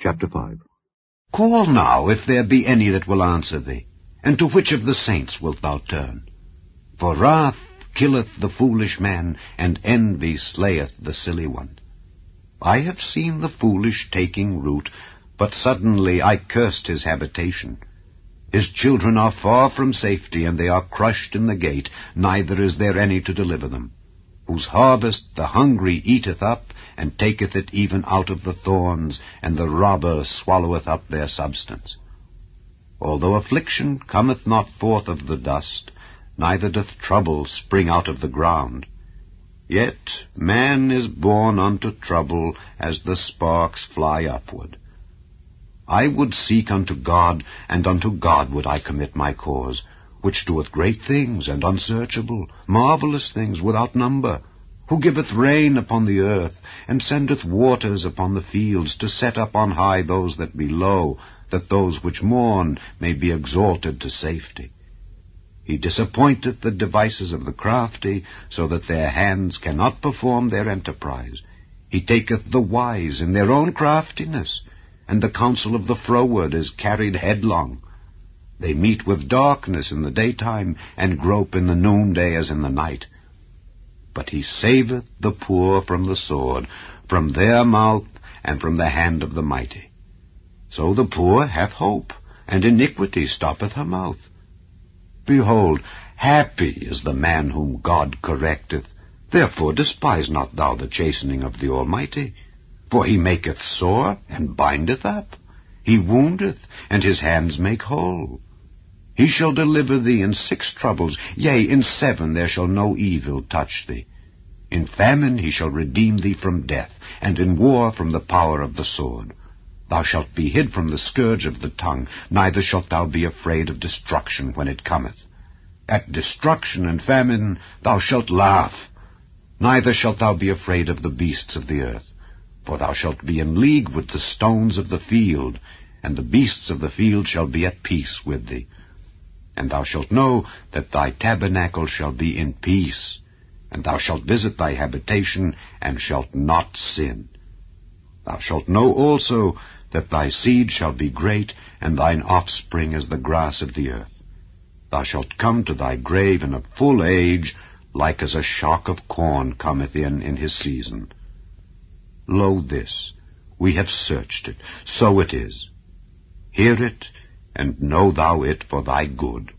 Chapter 5. Call now, if there be any that will answer thee, and to which of the saints wilt thou turn? For wrath killeth the foolish man, and envy slayeth the silly one. I have seen the foolish taking root, but suddenly I cursed his habitation. His children are far from safety, and they are crushed in the gate, neither is there any to deliver them. Whose harvest the hungry eateth up, and taketh it even out of the thorns, and the robber swalloweth up their substance. Although affliction cometh not forth of the dust, neither doth trouble spring out of the ground, yet man is born unto trouble as the sparks fly upward. I would seek unto God, and unto God would I commit my cause, which doeth great things, and unsearchable, marvelous things without number, who giveth rain upon the earth, and sendeth waters upon the fields, to set up on high those that be low, that those which mourn may be exalted to safety. He disappointeth the devices of the crafty, so that their hands cannot perform their enterprise. He taketh the wise in their own craftiness, and the counsel of the froward is carried headlong. They meet with darkness in the daytime, and grope in the noonday as in the night. But he saveth the poor from the sword, from their mouth, and from the hand of the mighty. So the poor hath hope, and iniquity stoppeth her mouth. Behold, happy is the man whom God correcteth. Therefore despise not thou the chastening of the Almighty. For he maketh sore, and bindeth up. He woundeth, and his hands make whole. He shall deliver thee in 6 troubles, yea, in 7 there shall no evil touch thee. In famine he shall redeem thee from death, and in war from the power of the sword. Thou shalt be hid from the scourge of the tongue, neither shalt thou be afraid of destruction when it cometh. At destruction and famine thou shalt laugh, neither shalt thou be afraid of the beasts of the earth. For thou shalt be in league with the stones of the field, and the beasts of the field shall be at peace with thee. And thou shalt know that thy tabernacle shall be in peace, and thou shalt visit thy habitation, and shalt not sin. Thou shalt know also that thy seed shall be great, and thine offspring as the grass of the earth. Thou shalt come to thy grave in a full age, like as a shock of corn cometh in his season. Lo this, we have searched it, so it is. Hear it, and know thou it for thy good.